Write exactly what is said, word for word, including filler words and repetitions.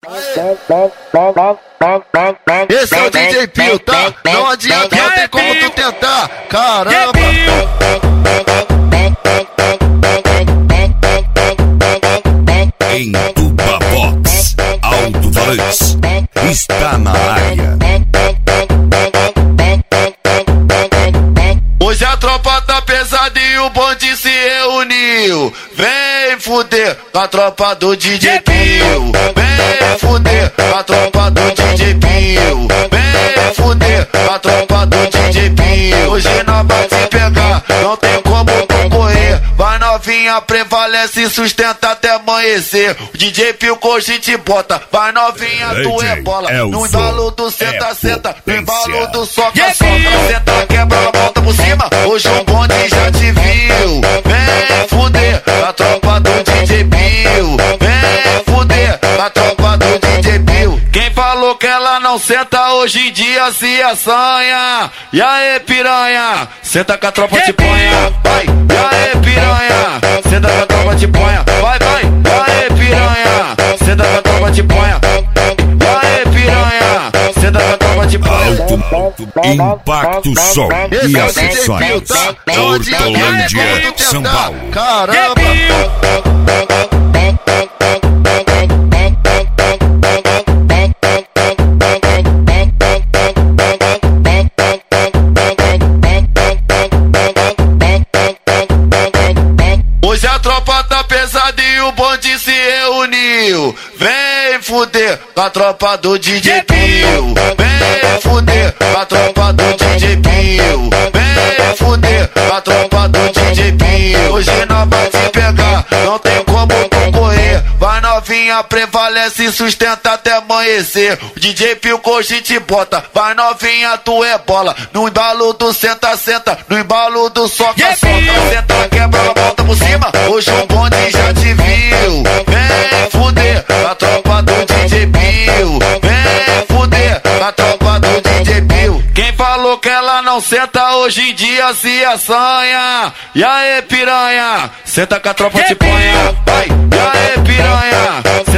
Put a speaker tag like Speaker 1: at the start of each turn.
Speaker 1: Esse é o D J Pio, tá? Não adianta, não tem como tu tentar. Caramba!
Speaker 2: Em Tuba Box, Alto Valência está na área.
Speaker 1: Hoje a tropa tá pesada e o bonde se reuniu. Vem fuder com a tropa do D J Pio. Vem fuder com a tropa do D J Pio. Vem fuder com a tropa do D J Pio. Hoje nós vai se pegar, não tem como concorrer. Vai novinha, prevalece, sustenta até amanhecer. O D J Pio coxa e te bota. Vai novinha, tu é bola. No embalo do senta, senta. No embalo do soca, soca. Senta, quebra, volta por cima. Hoje o bonde já te viu. Vem fuder a tropa do D J Pio. Vem fuder a tropa do D J Pio. Quem falou que ela não senta hoje em dia se assanha. E aí piranha, senta com a tropa te ponha. Vai, e aí piranha, senta com a tropa te ponha. Vai, vai, e aí piranha, senta com a tropa te ponha. E aí piranha, senta com a tropa te ponha.
Speaker 2: Alto Impacto Som e acessórios. Hortolândia, São Paulo.
Speaker 1: Caramba! Hoje a tropa tá pesada e o bonde se reuniu. Vem fuder com a tropa do D J Pio. Vem fuder com a tropa do D J Pio. Vem fuder com a tropa do D J Pio. Hoje nós vai se pegar, não tem como concorrer. Vai novinha, prevalece, sustenta até amanhecer. O D J Pio coxa e te bota. Vai novinha, tu é bola. No embalo do senta, senta. No embalo do soca, soca. Senta, quebra, volta por cima. Hoje o bonde já te viu. Vem fuder a tropa do D J Pio. Vem fuder a tropa do D J Pio. Quem falou que ela não senta hoje em dia se assanha. E aí piranha, senta com a tropa te ponha. Vai, e aí piranha,